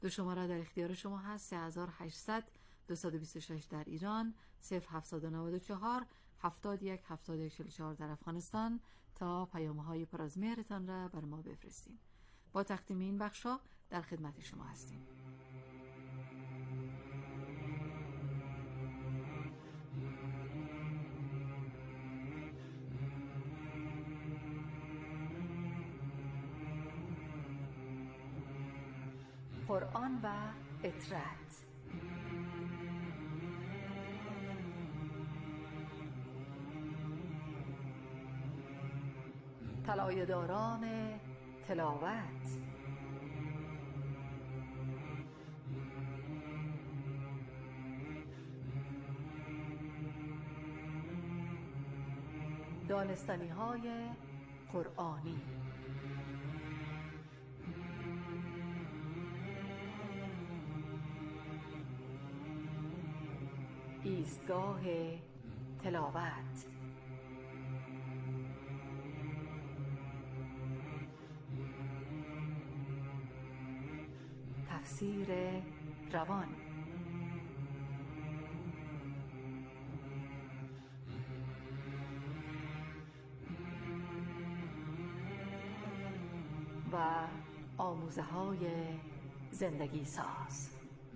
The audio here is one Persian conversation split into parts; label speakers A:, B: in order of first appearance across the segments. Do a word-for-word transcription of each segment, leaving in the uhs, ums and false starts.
A: دو شماره در اختیار شما هست: سه هزار و هشتصد دویست و بیست و شش در ایران، صفر هفتصد و نود و چهار هفتاد و یک هفتاد و یک چهل و چهار در افغانستان تا پیام‌های پر از مهرتان را بر ما بفرستین. با تقدیم این بخشا در خدمت شما هستیم. قرآن و اطرت. طلایه‌داران تلاوت. دانستنی‌های قرآنی. ایستگاه تلاوت. تفسیر روان. و آموزه های زندگی ساز.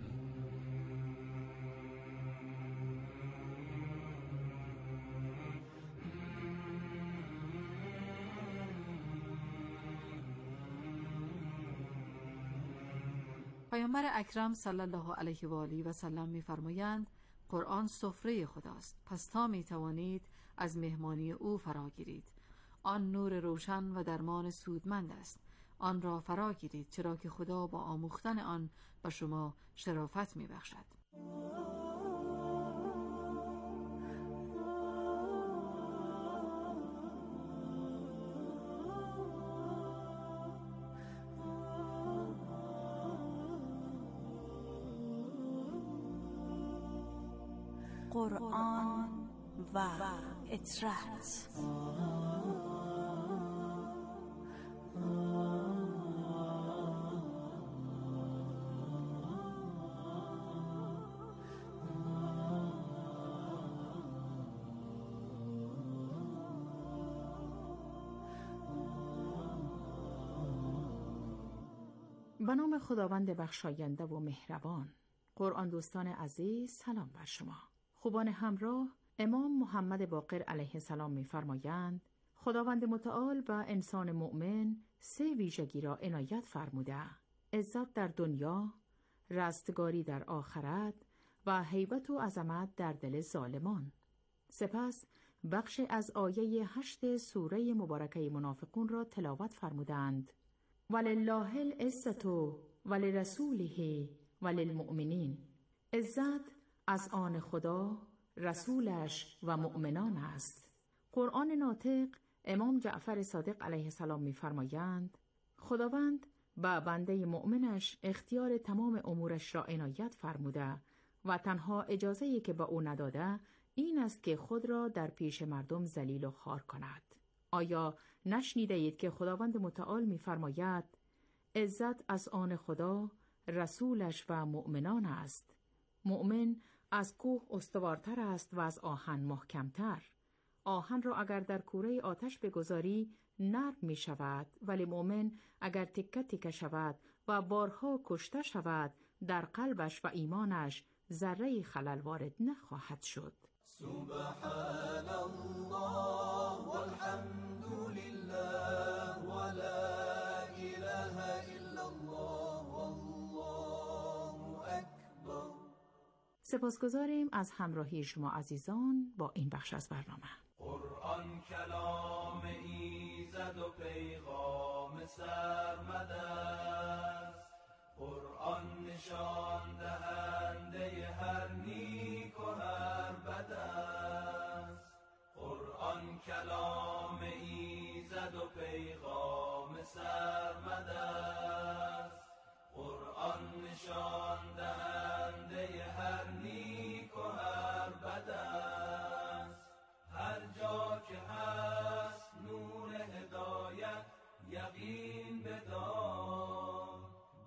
A: پیامبر اکرم صلی الله علیه و آله و سلم می‌فرمایند قرآن سفره خداست، پس تا می‌توانید از مهمانی او فراگیرید. آن نور روشن و درمان سودمند است. آن را فراگیرید، چرا که خدا با آموختن آن به شما شرافت می‌بخشد.
B: قرآن و اطرت.
C: به نام خداوند بخشاینده و مهربان. قرآن دوستان عزیز، سلام بر شما. خوبان همراه، امام محمد باقر علیه السلام می‌فرمایند خداوند متعال و انسان مؤمن سه ویژگی را عنایت فرموده: عزت در دنیا، رستگاری در آخرت و هیبت و عظمت در دل ظالمان. سپس بخش از آیه هشت سوره مبارکه منافقون را تلاوت فرمودند: ولله العزة ولرسوله وللمؤمنین. عزت از آن خدا، رسولش و مؤمنان است. قرآن ناطق امام جعفر صادق علیه السلام می‌فرمایند خداوند به بنده مؤمنش اختیار تمام امورش را عنایت فرموده و تنها اجازه‌ای که به او نداده این است که خود را در پیش مردم ذلیل و خوار کند. آیا نشنیده اید که خداوند متعال می‌فرماید عزت از آن خدا، رسولش و مؤمنان است؟ مؤمن از کوه استوارتر است و از آهن محکمتر. آهن را اگر در کوره آتش بگذاری نرم می شود، ولی مؤمن اگر تکه تکه شود و بارها کشته شود در قلبش و ایمانش ذره خلل وارد نخواهد شد.
D: سبحان الله والحمد لله ولا اله الا الله والله اکبر.
C: سپاسگزاریم از همراهی شما عزیزان با این بخش از برنامه.
D: قرآن کلام ایزد و پیغام سرمد است. قرآن نشان دهنده هر نیک و هر بد است. قرآن کلام ایزد و پیغام سرمد است. قرآن نشان دهنده هر نیک و هر بد است. هر جا که هست نور هدایت یقین بدار. در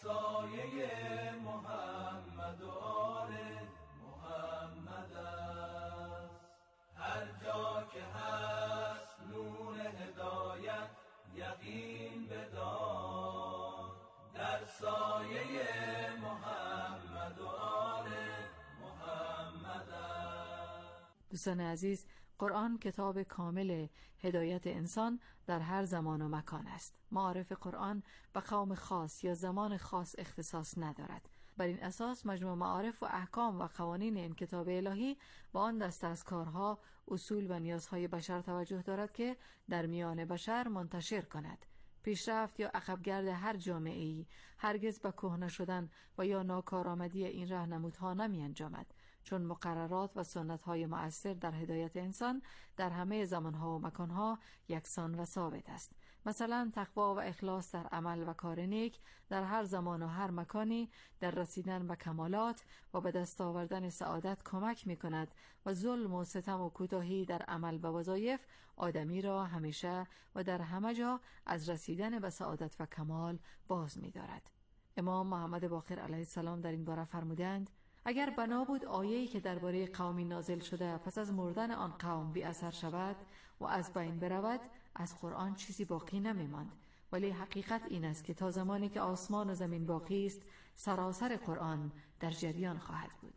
D: سایه محمد و آل محمد است. هر جا که هست نور هدایت یقین بدان، در سایه محمد و آل محمد است.
A: دوستان عزیز، قرآن کتاب کامل هدایت انسان در هر زمان و مکان است. معارف قرآن به قوم خاص یا زمان خاص اختصاص ندارد. بر این اساس مجموع معارف و احکام و قوانین این کتاب الهی با آن دسته از کارها، اصول و نیازهای بشر توجه دارد که در میان بشر منتشر کند. پیشرفت یا عقبگرد هر جامعه‌ای هرگز به کهنه شدن و یا ناکارآمدی این راهنمودها نمی انجامد، چون مقررات و سنت‌های مؤثر در هدایت انسان در همه زمانها و مکانها یکسان و ثابت است. مثلا تقوا و اخلاص در عمل و کار نیک در هر زمان و هر مکانی در رسیدن به کمالات و به دست آوردن سعادت کمک می کند و ظلم و ستم و کوتاهی در عمل به وظایف آدمی را همیشه و در همه جا از رسیدن به سعادت و کمال باز می دارد. امام محمد باقر علیه السلام در این باره فرمودند: اگر بنا بود آیه‌ای که درباره قومی نازل شده پس از مردن آن قوم بی اثر شود و از بین برود، از قرآن چیزی باقی نمی‌ماند. ولی حقیقت این است که تا زمانی که آسمان و زمین باقی است، سراسر قرآن در جریان خواهد بود.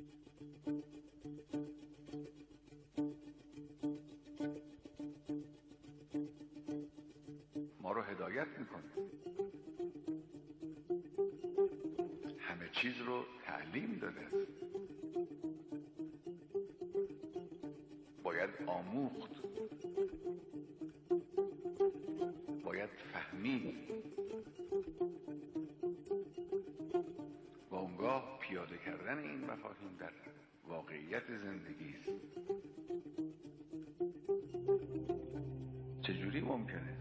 E: ما رو هدایت میکنه، همه چیز رو تعلیم داده، باید آموخت، باید فهمید و اونگاه پیاده کردن این مفاهیم در واقعیت زندگی است. چجوری ممکنه؟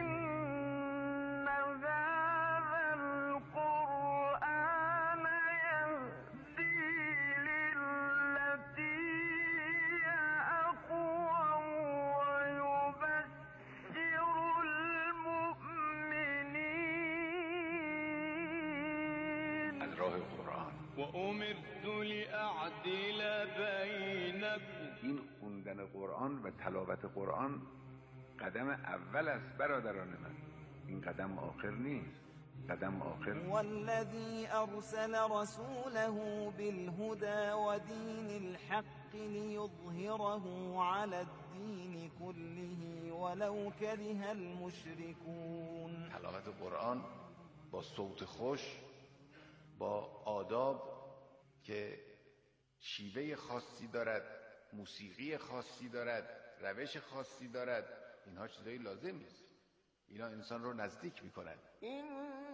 E: این خوندن قرآن و تلاوت قرآن قدم اول است برادران من، این قدم آخر نیست. قدم آخر
B: والذی ارسل رسوله بالهدى ودین الحق لیظهره علی الدین كله ولو كره المشركون.
E: تلاوت قرآن با صوت خوش، با آداب که شیوه خاصی دارد، موسیقی خاصی دارد، روش خاصی دارد، اینها چیزایی لازم نیست. اینا انسان رو نزدیک میکنند.
B: این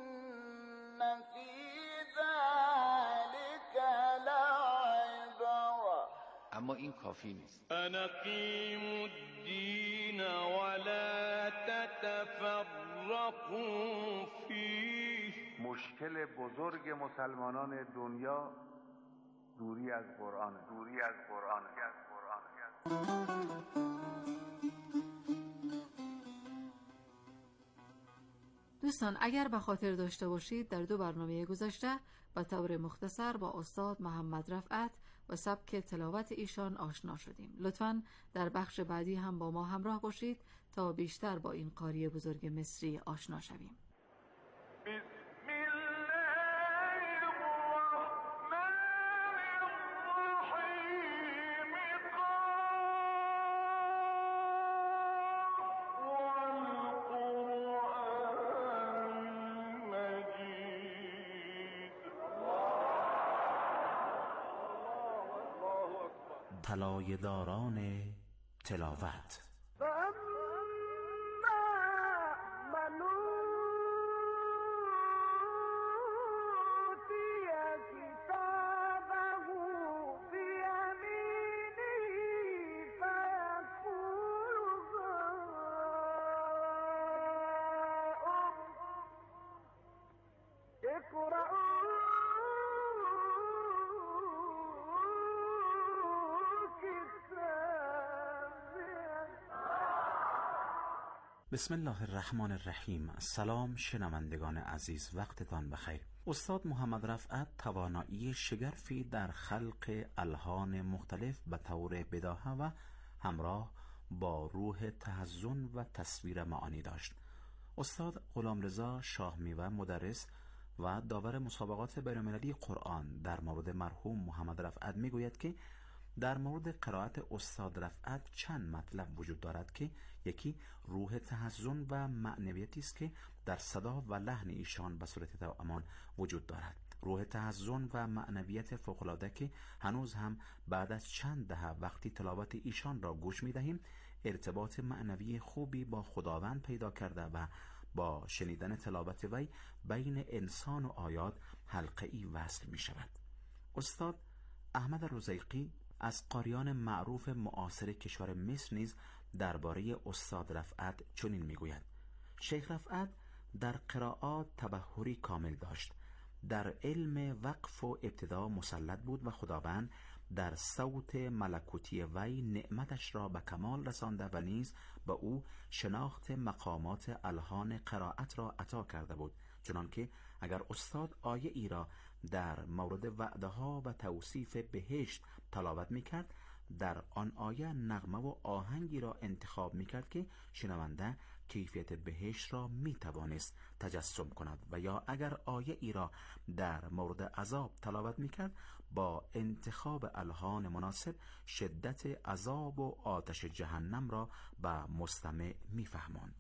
B: فی ذلک لعبرة،
E: اما این کافی نیست.
F: انقیموا الدین ولا تتفرقوا فیه.
E: مشکل بزرگ مسلمانان دنیا دوری از قرآن، دوری از قرآن، از قرآن.
A: دوستان، اگر به خاطر داشته باشید در دو برنامه گذشته به طور مختصر با استاد محمد رفعت و سبک تلاوت ایشان آشنا شدیم. لطفاً در بخش بعدی هم با ما همراه باشید تا بیشتر با این قاری بزرگ مصری آشنا شویم.
G: طلایه داران تلاوت. بسم الله الرحمن الرحیم. سلام شنوندگان عزیز، وقتتان بخیر. استاد محمد رفعت توانایی شگرفی در خلق الحان مختلف به طور بداهه و همراه با روح تحزن و تصویر معانی داشت. استاد غلامرضا شاهمیوه مدرس و داور مسابقات بین‌المللی قرآن در مورد مرحوم محمد رفعت میگوید که در مورد قرائت استاد رفعت چند مطلب وجود دارد که یکی روح تحزن و معنویتی است که در صدا و لحن ایشان به صورت توامان وجود دارد. روح تحزن و معنویت فوق‌العاده که هنوز هم بعد از چند دهه وقتی تلاوت ایشان را گوش می‌دهیم ارتباط معنوی خوبی با خداوند پیدا کرده و با شنیدن تلاوت وی بین انسان و آیات حلقه‌ای وصل می‌شود. استاد احمد رزیقی از قاریان معروف معاصر کشور مصر نیز درباره استاد رفعت چنین میگوید: شیخ رفعت در قرائات تبحری کامل داشت، در علم وقف و ابتدا مسلط بود و خداوند در صوت ملکوتی وی نعمتش را به کمال رسانده و نیز به او شناخت مقامات الحان قرائت را عطا کرده بود، چنانکه اگر استاد آیه ای را در مورد وعده ها و توصیف بهشت تلاوت میکرد، در آن آیه نغمه و آهنگی را انتخاب میکرد که شنونده کیفیت بهشت را میتوانست تجسم کند، و یا اگر آیه ای را در مورد عذاب تلاوت میکرد با انتخاب الحان مناسب شدت عذاب و آتش جهنم را به مستمع میفهماند.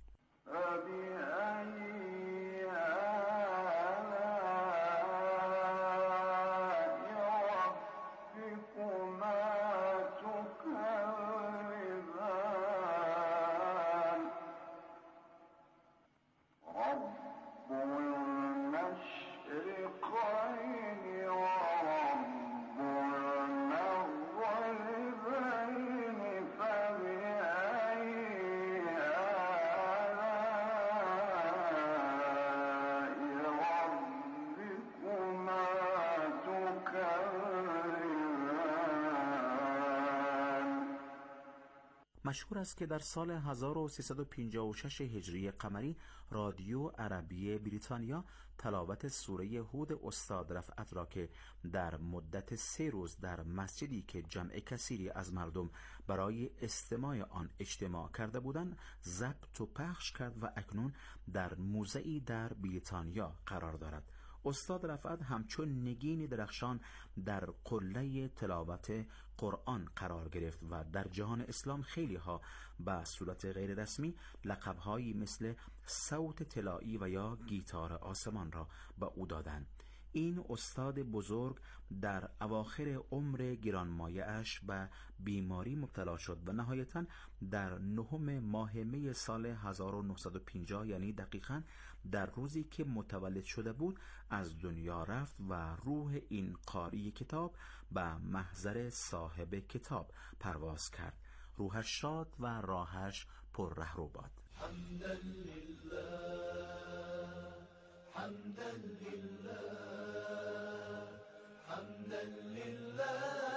G: مشهور است که در سال هزار و سیصد و پنجاه و شش هجری قمری رادیو عربی بریتانیا تلاوت سوره هود استاد رفعت را که در مدت سه روز در مسجدی که جمع کثیری از مردم برای استماع آن اجتماع کرده بودند ضبط و پخش کرد و اکنون در موزه‌ای در بریتانیا قرار دارد. استاد رفعت همچون نگین درخشان در قله تلاوت قرآن قرار گرفت و در جهان اسلام خیلی ها به صورت غیر رسمی لقب‌هایی مثل صوت طلایی و یا گیتار آسمان را به او دادند. این استاد بزرگ در اواخر عمر گرانمایه اش به بیماری مبتلا شد و نهایتاً در نهم ماه می سال هزار و نهصد و پنجاه یعنی دقیقاً در روزی که متولد شده بود از دنیا رفت و روح این قاری کتاب به محضر صاحب کتاب پرواز کرد. روحش شاد و راهش پر رهرو باد.
D: حمدا لله حمدا لله حمدا لله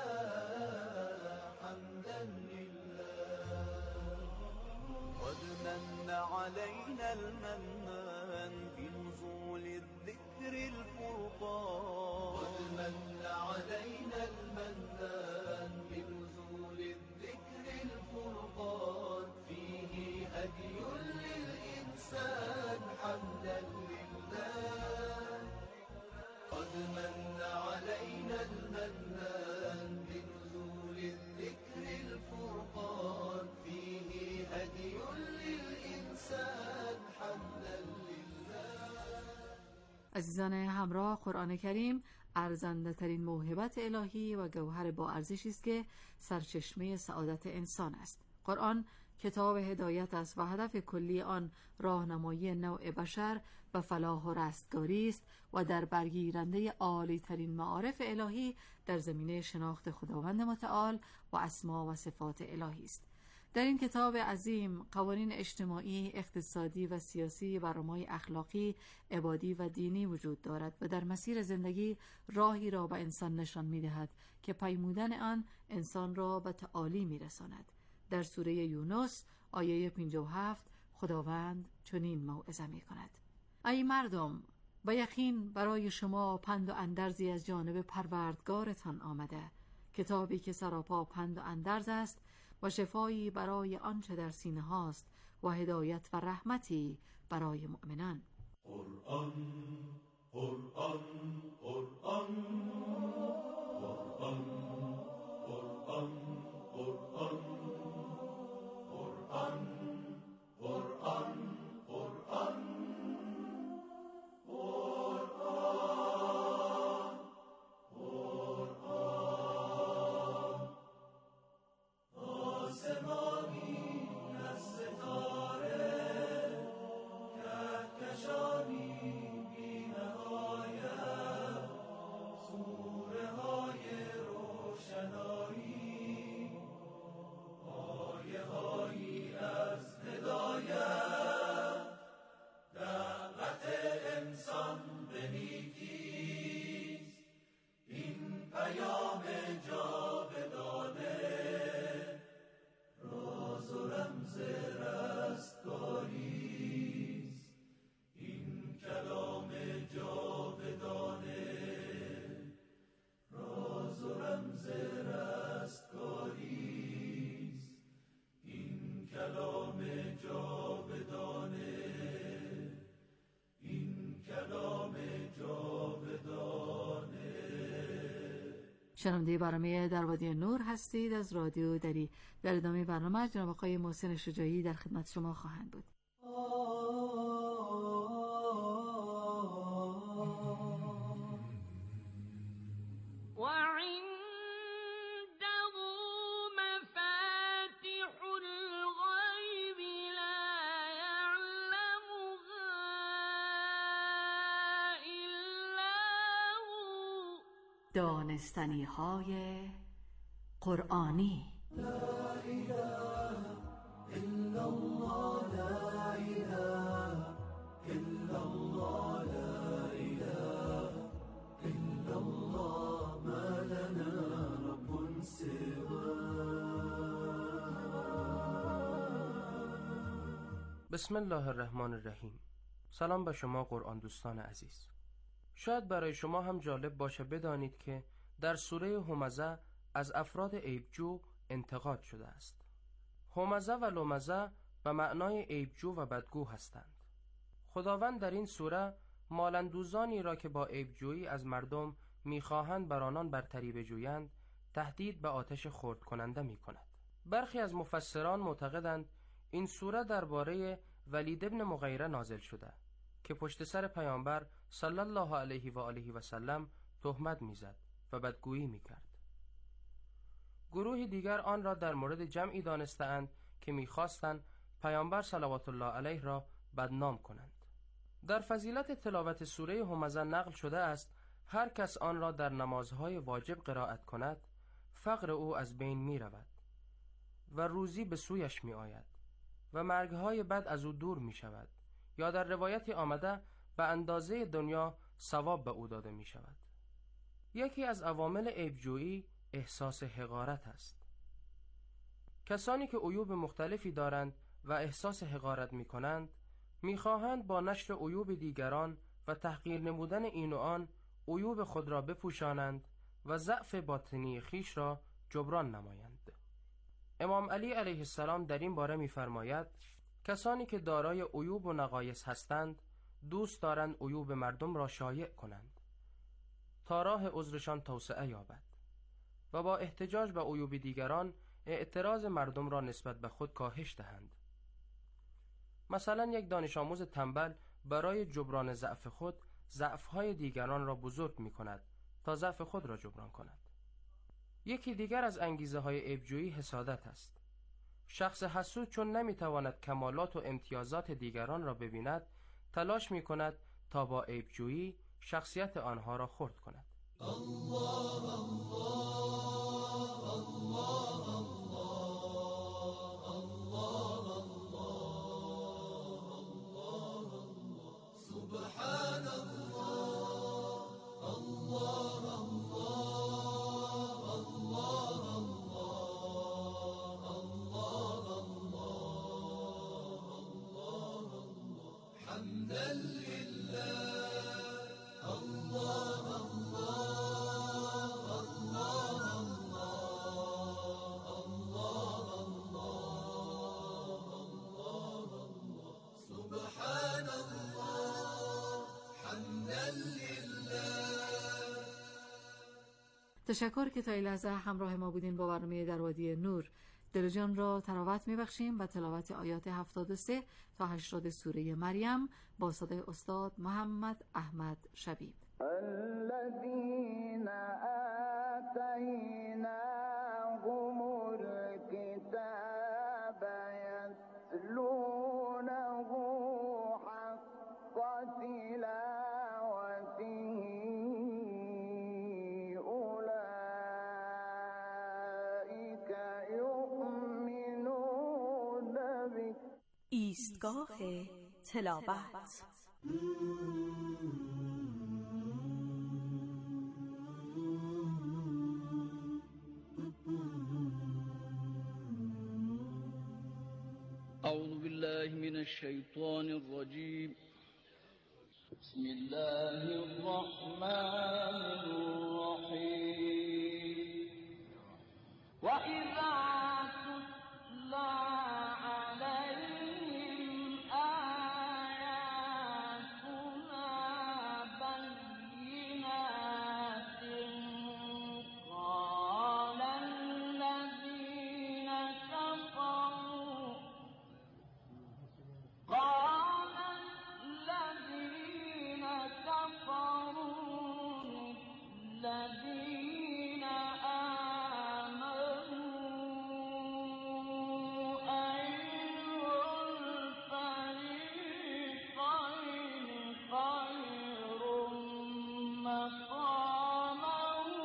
D: حمدا لله
B: قد من علينا المنان بنزول الذكر الفرقان
D: قد من علينا المنان بنزول الذكر الفرقان فيه هدي للإنسان حمدا لله قد من علينا المنان بنزول الذكر الفرقان فيه هدي للإنسان حمدا لله.
A: عزیزان همراه، قرآن کریم ارزنده ترین موهبت الهی و گوهر با ارزشی است که سرچشمه سعادت انسان است. قرآن کتاب هدایت است و هدف کلی آن راهنمایی نوع بشر و فلاح و رستگاری است و در برگیرنده عالی ترین معارف الهی در زمینه شناخت خداوند متعال و اسما و صفات الهی است. در این کتاب عظیم قوانین اجتماعی، اقتصادی و سیاسی و برنامه‌های اخلاقی، عبادی و دینی وجود دارد و در مسیر زندگی راهی را به انسان نشان می‌دهد که پیمودن آن انسان را به تعالی می‌رساند. در سوره یونس آیه پنجاه و هفت خداوند چنین موعظه می‌کند: ای مردم، و یقین برای شما پند و اندرزی از جانب پروردگارتان آمده، کتابی که سراپا پند و اندرز است و شفایی برای آنچه در سینه هاست و هدایت و رحمتی برای مؤمنان.
D: قرآن قرآن قرآن قرآن قرآن قرآن قرآن قرآن قرآن قرآن آسمانی از ستاره کهکشانی بی نهایت، سوره های روشنایی، آیه هایی از هدایت، دعوت انسان به نیکیست، این پیام جاودانه، راز و رمز رستگاریست، این کلام جاودانه، راز و رمز رستگاریست، این کلام جاودانه، این کلام جاودانه.
A: شنونده برنامه در وادی نور هستید از رادیو دری. در ادامه برنامه جناب آقای محسن شجاعی در خدمت شما خواهند بود. دانستنی های قرآنی.
D: لا اله الا الله، لا اله الا الله، لا اله الا الله، ما لنا رب سواه.
H: بسم الله الرحمن الرحیم. سلام به شما قرآن دوستان عزیز. شاید برای شما هم جالب باشه بدانید که در سوره همزه از افراد عیبجو انتقاد شده است. همزه و لمزه به معنای عیبجو و بدگو هستند. خداوند در این سوره مالندوزانی را که با عیبجویی از مردم میخواهند بر آنان برتری بجویند تهدید به آتش خرد کننده می کند. برخی از مفسران معتقدند این سوره درباره ولید ابن مغیره نازل شده که پشت سر پیامبر صلی الله علیه و آله و سلم تهمت میزد و بدگویی میکرد. گروه دیگر آن را در مورد جمعی دانستند که میخواستند پیامبر صلوات الله علیه را بدنام کنند. در فضیلت تلاوت سوره همزه نقل شده است هر کس آن را در نمازهای واجب قرائت کند فقر او از بین می رود و روزی به سویش می آید و مرگهای بد از او دور می شود، یا در روایتی آمده به اندازه دنیا ثواب به او داده می شود. یکی از عوامل عیبجویی احساس حقارت است. کسانی که عیوب مختلفی دارند و احساس حقارت می کنند می خواهند با نشر عیوب دیگران و تحقیر نمودن این و آن عیوب خود را بپوشانند و ضعف باطنی خیش را جبران نمایند. امام علی علیه السلام در این باره می فرماید کسانی که دارای عیوب و نقایص هستند دوست دارند عیوب مردم را شایع کنند تا راه عذرشان توسعه یابد و با احتجاج به عیوب دیگران اعتراض مردم را نسبت به خود کاهش دهند. مثلا یک دانش آموز تنبل برای جبران ضعف خود ضعف‌های دیگران را بزرگ می کند تا ضعف خود را جبران کند. یکی دیگر از انگیزه های عیبجویی حسادت است. شخص حسود چون نمی تواند کمالات و امتیازات دیگران را ببیند تلاش می کند تا با عیبجویی شخصیت آنها را خرد کند.
D: الله الله الله الله الله سبحان الله الله الله الله الله حمدا لله
A: تشکر که تا این لحظه همراه ما بودین. با برنامه در وادی نور دل و جان را تراوت می‌بخشیم و تلاوت آیات هفتاد و سه تا هشتاد سوره مریم با صدای استاد محمد احمد شبیب.
I: الذين آتيناهم الكتاب يتلونه حق تلاوته أولئك يؤمنون به.
J: ایستگاه تلاوت.
K: أعوذ بالله من الشيطان الرجيم. بسم الله الرحمن الرحيم. وإذا تتلى عليهم آياتنا بينات قال الذين كفروا قال الذين كفروا للذين آمنوا أي الفريقين خير مقاما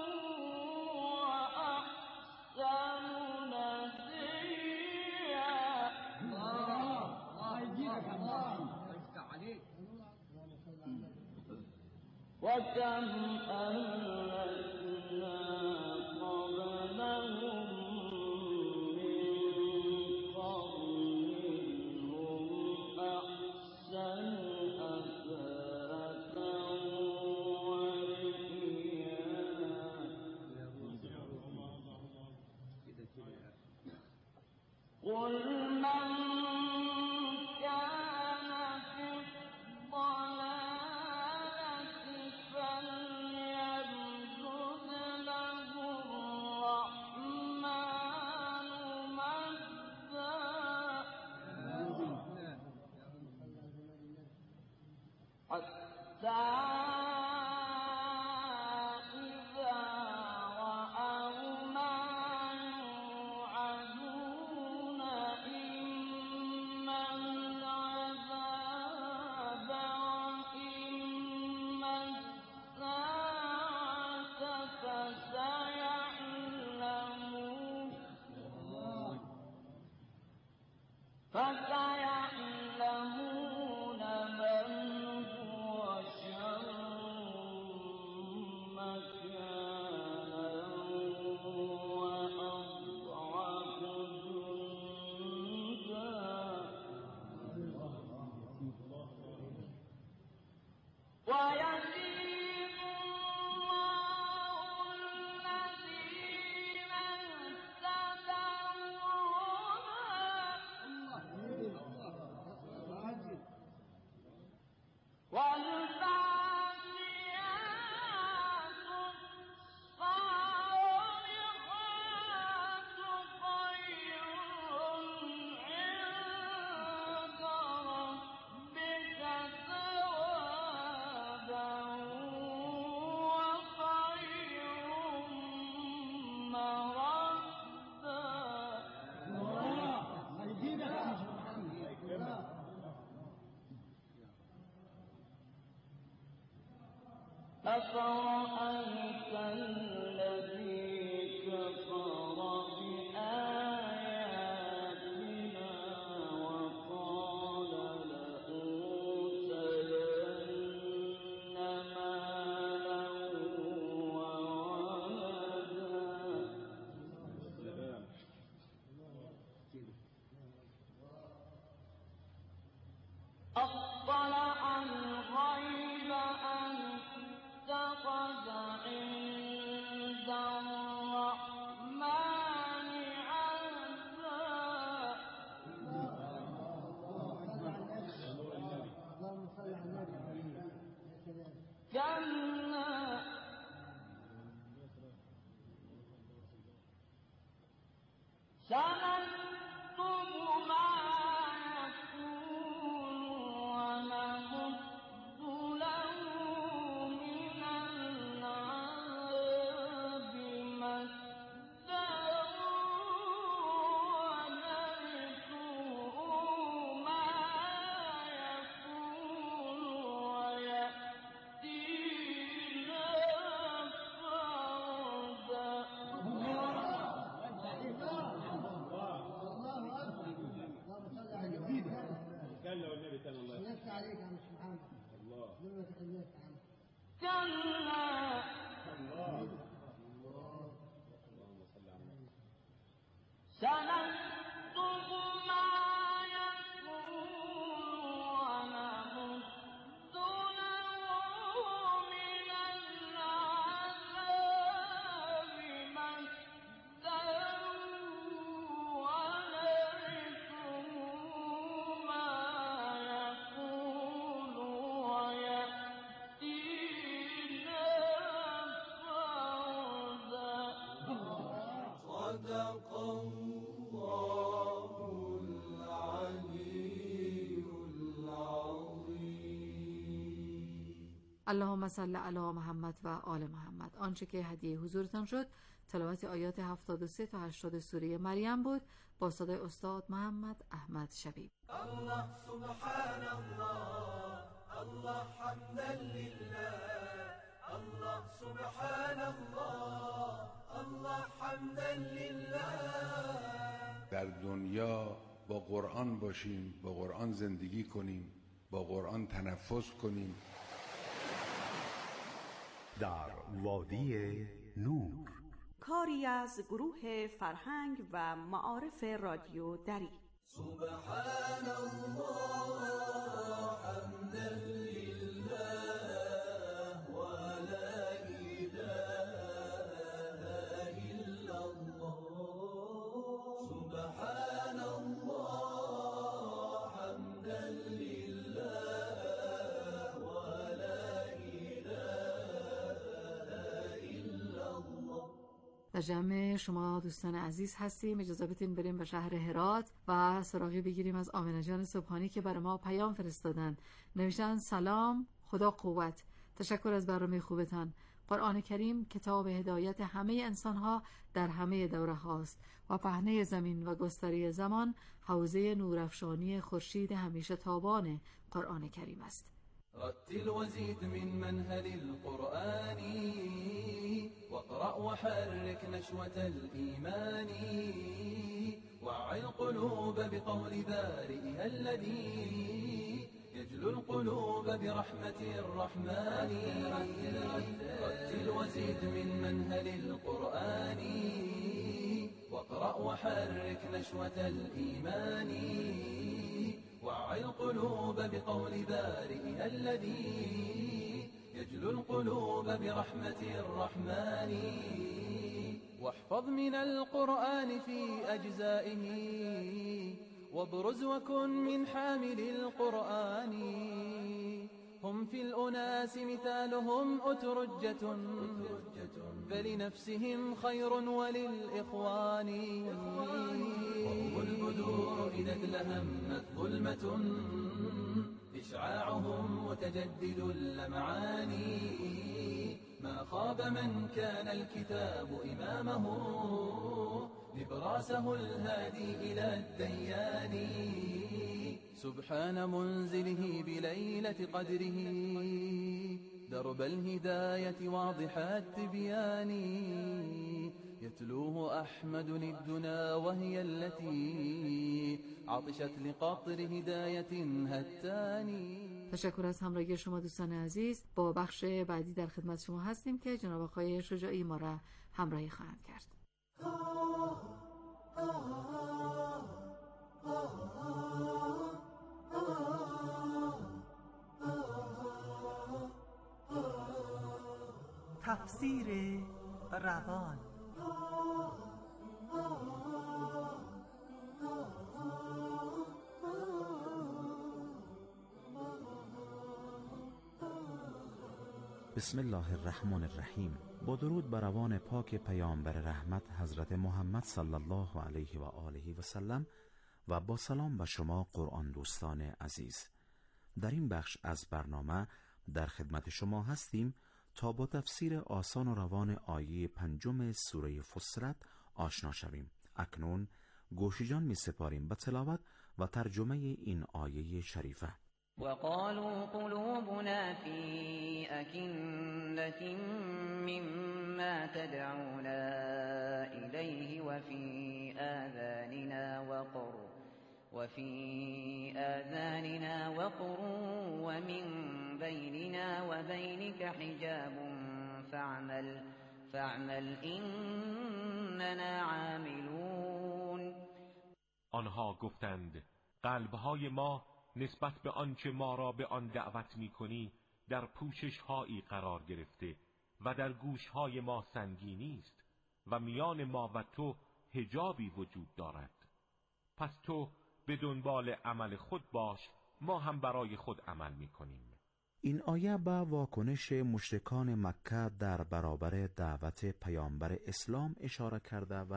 K: وأحسن نزيا. وكم أهلكنا قبلهم من قرن هم أحسن أثاثا ورئيا. قل من كان في الضلالة فليمدد له الرحمن مدا حتى إذا رأوا ما يوعدون إما العذاب وإما الساعة فسيعلمون فسيعلمون من هو شر مكانا وأضعف جندا. ويزيد الله الذين اهتدوا والباقيات الصالحات خير عند ربك ثوابا وخير مردا. أفرأيت الذي كفر بآياتنا وقال لأوتين مالا وولدا. أطلع الغيب أم اتخذ
D: صدق الله العلی العظیم.
A: اللهم صل علی محمد و آل محمد. آنچه که هدیه حضورتان شد تلاوت آیات هفتاد و سه تا هشتاد سوره مریم بود با صدای استاد محمد احمد شبیب.
D: الله سبحان الله، الله حمدا لله، الله سبحان الله، الله حمدا لله.
L: در دنیا با قرآن باشیم، با قرآن زندگی کنیم، با قرآن تنفس کنیم.
G: در وادی نور،
J: کاری از گروه فرهنگ و معارف رادیو دری.
D: سبحان الله حمدا لله و لا اله الا الله. سبحان الله حمدا لله و لا اله الا الله.
A: در جمع شما دوستان عزیز هستیم. اجازه بدین بریم به شهر هرات و سراغی بگیریم از آمنه جان صبحانی که برای ما پیام فرستادن. نوشتن سلام، خدا قوت، تشکر از برنامه خوبتان. قرآن کریم کتاب هدایت همه انسانها در همه دوره هاست و پهنه زمین و گستره زمان حوزه نورافشانی خورشید همیشه تابان قرآن کریم است.
B: رتل وزيد من منهل القرآن واقرأ وحرك نشوة الإيمان وعي القلوب بقول بارئها الذي يجلو القلوب برحمة الرحمن. رتل وزيد من منهل القرآن واقرأ وحرك نشوة الإيمان وعي القلوب بقول بارئها الذي يجلو القلوب برحمة الرحمن. واحفظ من القرآن في أجزائه وابرز وكن من حامل القرآن. هم في الأناس مثالهم أترجة فلنفسهم خير وللإخوان. وهم البدور إذا ادلهمت ظلمة إشعاعهم متجدد اللمعان. ما خاب من كان الكتاب إمامه نبراسه الهادي إلى الديان. سبحان منزله بليلة قدره درب الهداية واضح التبيان. يتلوه أحمد الدنا وهي التي عطشت لقطر هداية هتاني.
A: تشکر از همراهی شما دوستان عزیز. با بخش بعدی در خدمت شما هستیم که جناب آقای شجاعی ما را همراهی خواهند کرد.
M: تفسیر روان.
G: بسم الله الرحمن الرحیم. با درود بر روان پاک پیامبر رحمت حضرت محمد صلی الله علیه و آله و سلم و با سلام به شما قرآن دوستان عزیز. در این بخش از برنامه در خدمت شما هستیم تا با تفسیر آسان و روان آیه پنجم سوره فصلت آشنا شویم. اکنون گوش جان می سپاریم به تلاوت و ترجمه این آیه شریفه.
N: وقالوا قلوبنا في أكنة مما تدعونا إليه وفي آذاننا وقر وفي آذاننا وقر ومن بيننا وبينك حجاب فاعمل فاعمل إننا عاملون.
O: آنها گفتند قلبهای ما نسبت به آنچه ما را به آن دعوت می‌کنی در پوشش‌هایی قرار گرفته و در گوش‌های ما سنگینی است و میان ما و تو حجابی وجود دارد. پس تو به دنبال عمل خود باش، ما هم برای خود عمل می‌کنیم.
G: این آیه به واکنش مشرکان مکه در برابر دعوت پیامبر اسلام اشاره کرده و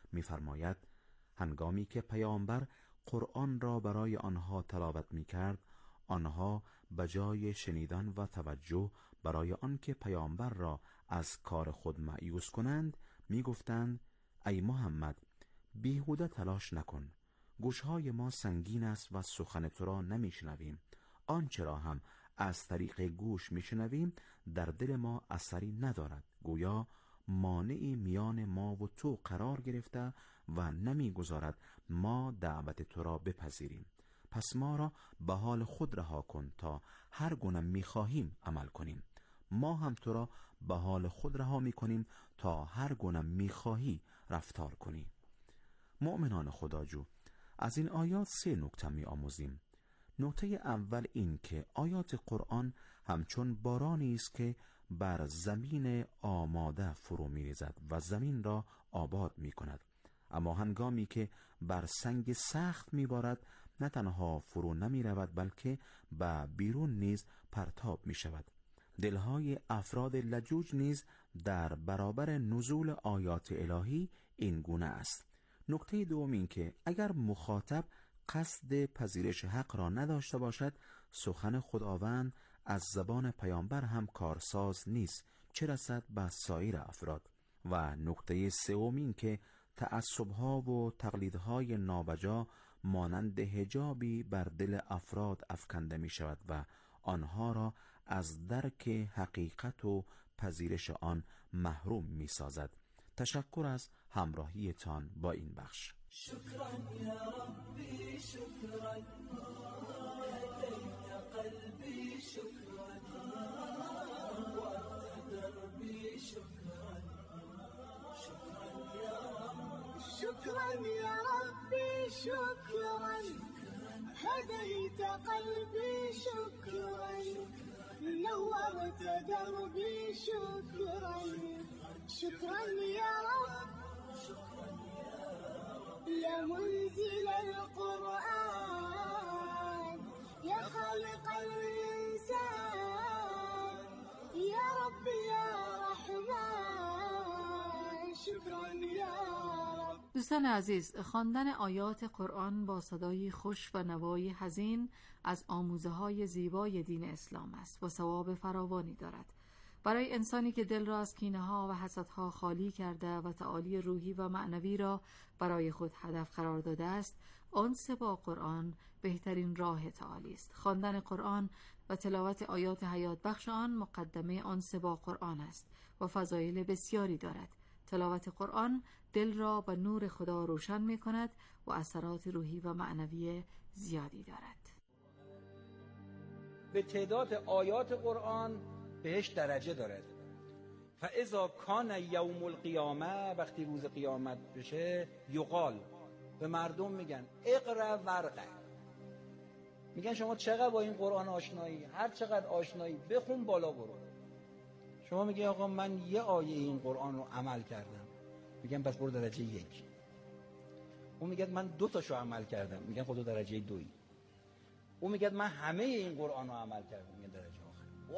G: می‌فرماید هنگامی که پیامبر قرآن را برای آنها تلاوت می‌کرد، آنها بجای شنیدن و توجه برای آنکه پیامبر را از کار خود مأیوس کنند می‌گفتند ای محمد بیهوده تلاش نکن، گوشهای ما سنگین است و سخن تو را نمی‌شنویم، آنچه را هم از طریق گوش می‌شنویم در دل ما اثری ندارد، گویا مانعی میان ما و تو قرار گرفته و نمی‌گذارد ما دعوت تو را بپذیریم. پس ما را به حال خود رها کن تا هر گونه می‌خواهیم عمل کنیم. ما هم تو را به حال خود رها می‌کنیم تا هر گونه می‌خواهی رفتار کنی. مؤمنان خداجو، از این آیات سه نکته می‌آموزیم. نکته اول این که آیات قرآن همچون بارانی است که بر زمین آماده فرو می‌ریزد و زمین را آباد می‌کند، اما هنگامی که بر سنگ سخت می‌بارد نه تنها فرو نمی‌رود بلکه به بیرون نیز پرتاب می‌شود. دلهای افراد لجوج نیز در برابر نزول آیات الهی این گونه است. نکته دوم این که اگر مخاطب قصد پذیرش حق را نداشته باشد، سخن خداوند از زبان پیامبر هم کارساز نیست، چه رسد به سایر افراد. و نکته سوم این که تعصب‌ها و تقلیدهای نابجا مانند حجابی بر دل افراد افکنده می شود و آنها را از درک حقیقت و پذیرش آن محروم می سازد. تشکر از همراهیتان با این بخش.
D: شكرا يا ربي شكرا هديت قلبي شكرا وأنت دربي شكرا شكرا يا رب
P: شكرا يا ربي شكرا هديت قلبي شكرا نورت دربي شكرا شكرا يا رب يا منزل القرآن يا خالق الإنسان يا رب يا رحمن شكرا يا رب.
A: دوستان عزیز، خواندن آیات قرآن با صدای خوش و نوای حزین از آموزه‌های زیبای دین اسلام است و ثواب فراوانی دارد. برای انسانی که دل را از کینه‌ها و حسدها خالی کرده و تعالی روحی و معنوی را برای خود هدف قرار داده است، انس با قرآن بهترین راه تعالی است. خواندن قرآن و تلاوت آیات حیات بخش آن مقدمه انس با قرآن است و فضایل بسیاری دارد. تلاوت قرآن دل را به نور خدا روشن می کند و اثرات روحی و معنوی زیادی دارد.
Q: به تعداد آیات قرآن بهش درجه دارد. فاذا کان یوم القیامه، وقتی روز قیامت بشه، یقال، به مردم میگن اقرا ورقه، میگن شما چقدر با این قرآن آشنایی، هر چقدر آشنایی بخون بالا برو. شما میگی آقا من یه آیه این قرآن رو عمل کردم، میگن پس برو درجه یک. اون میگه من دو تاشو عمل کردم، میگن خود درجه دوی. اون میگه من همه این قرآن رو عمل کردم، میگن درجه آخر.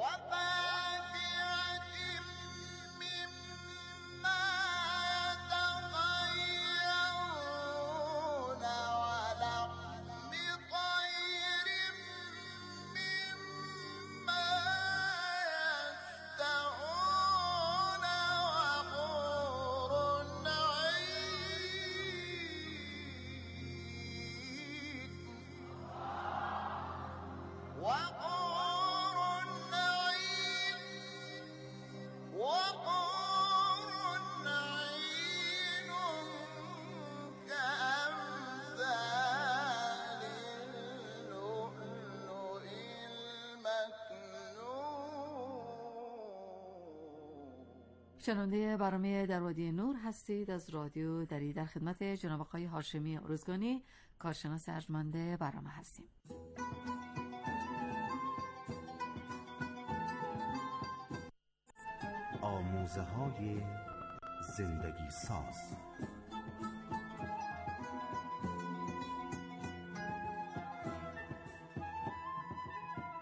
A: شنونده برنامه در وادی نور هستید از رادیو دری. در خدمت جناب آقای هاشمی ارزگانی، کارشناس ارجمند برنامه هستیم.
G: آموزه های زندگی ساز.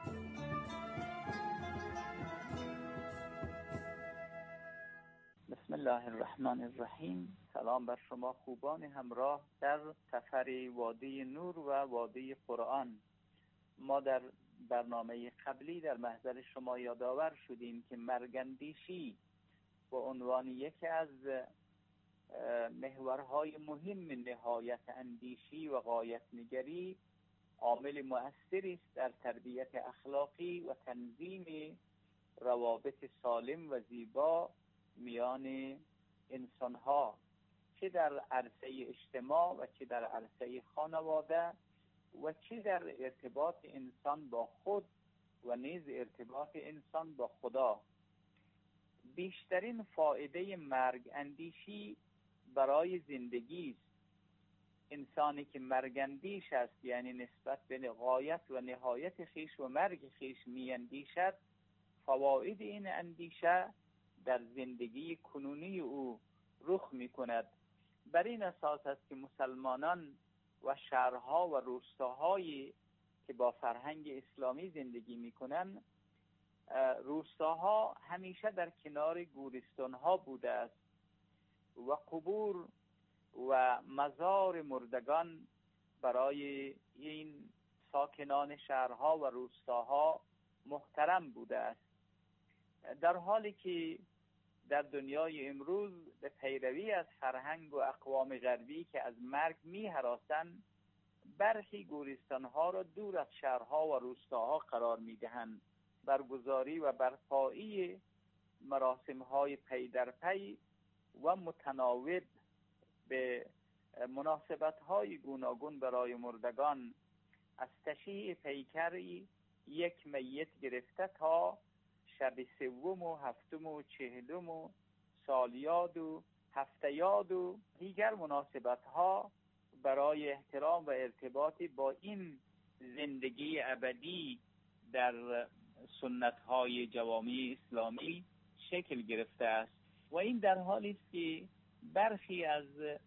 R: بسم الله الرحمن الرحیم. سلام بر شما خوبان همراه در سفر وادی نور و وادی قرآن. ما در برنامه قبلی در محضر شما یادآور شدیم که مرگندیشی به عنوان یکی از محورهای مهم نهایت اندیشی و غایت نگری عامل مؤثری است در تربیت اخلاقی و تنظیم روابط سالم و زیبا میان انسانها، چه در عرصه اجتماع و چه در عرصه خانواده و چه در ارتباط انسان با خود و نیز ارتباط انسان با خدا. بیشترین فایده مرگ اندیشی برای زندگی است. انسانی که مرگ اندیش است، یعنی نسبت به غایت و نهایت خیش و مرگ خیش می اندیشد، فواید این اندیشه در زندگی کنونی او رخ می کند. بر این اساس است که مسلمانان و شهرها و روستاهایی که با فرهنگ اسلامی زندگی می کنند، روستاها همیشه در کنار گورستانها بوده است و قبور و مزار مردگان برای این ساکنان شهرها و روستاها محترم بوده است. در حالی که در دنیای امروز به پیروی از فرهنگ و اقوام غربی که از مرگ می هراسند، برخی گورستانها را دور از شهرها و روستاها قرار می دهند. برگزاری و برپایی مراسم‌های پی در پی و متناوب به مناسبت‌های گوناگون برای مردگان، از تشییع پیکری یک میت گرفته تا شب سوم و هفتم و چهلم و سالیاد و هفته‌یاد و دیگر مناسبت‌ها برای احترام و ارتباط با این زندگی ابدی در سنت‌های جوامع اسلامی شکل گرفته است. و این در حالی است که برخی از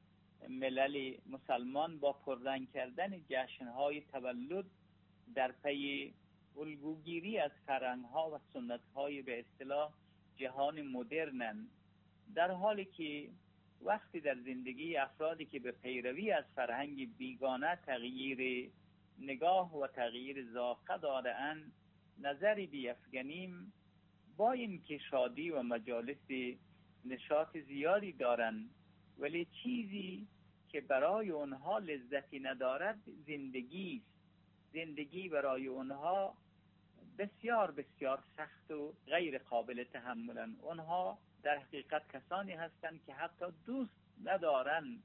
R: ملل مسلمان با پررنگ کردن جشن‌های تولد در پی الگوگیری از فرهنگ‌ها و سنت‌های به اصطلاح جهان مدرنن، در حالی که وقتی در زندگی افرادی که به پیروی از فرهنگ بیگانه تغییر نگاه و تغییر ذائقه دارند نظری بیفگنیم، با اینکه شادی و مجالس نشاط زیادی دارند، ولی چیزی که برای اونها لذتی ندارد زندگی است. زندگی برای اونها بسیار بسیار سخت و غیر قابل تحملن. اونها در حقیقت کسانی هستند که حتی دوست ندارن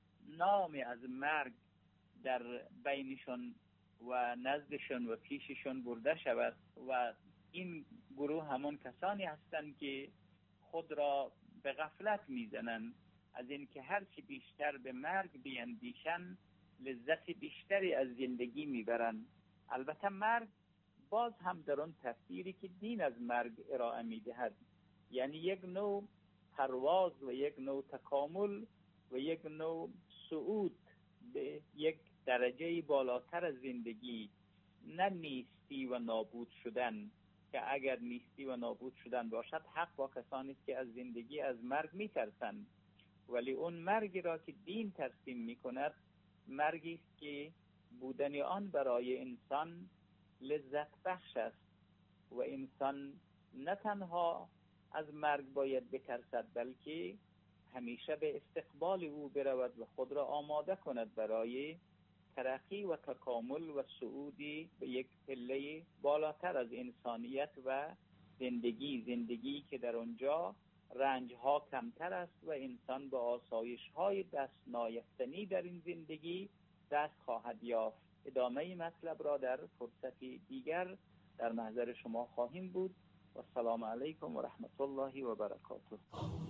R: نام از مرگ در بینشون و نزدشون و پیششون برده شود. و این گروه همون کسانی هستند که خود را به غفلت میزنن از اینکه هرچی بیشتر به مرگ بیندیشن لذت بیشتری از زندگی میبرن. البته مرگ باز هم در اون تفسیری که دین از مرگ ارائه میدهد، یعنی یک نوع پرواز و یک نوع تکامل و یک نوع صعود به یک درجه بالاتر از زندگی، نه نیستی و نابود شدن، که اگر نیستی و نابود شدن باشد حق با کسانی که از زندگی از مرگ میترسند، ولی اون مرگی را که دین ترسیم میکند مرگی است که بودن آن برای انسان لذت بخش است و انسان نه تنها از مرگ باید بترسد بلکه همیشه به استقبال او برود و خود را آماده کند برای ترقی و تکامل و صعودی به یک پله بالاتر از انسانیت و زندگی زندگی که در آنجا رنجها کمتر است و انسان با آسایش‌های دست نایفتنی در این زندگی دست خواهد یافت. ادامه مطلب را در فرصتی دیگر در محضر شما خواهیم بود. و السلام علیکم و رحمت الله و برکاته.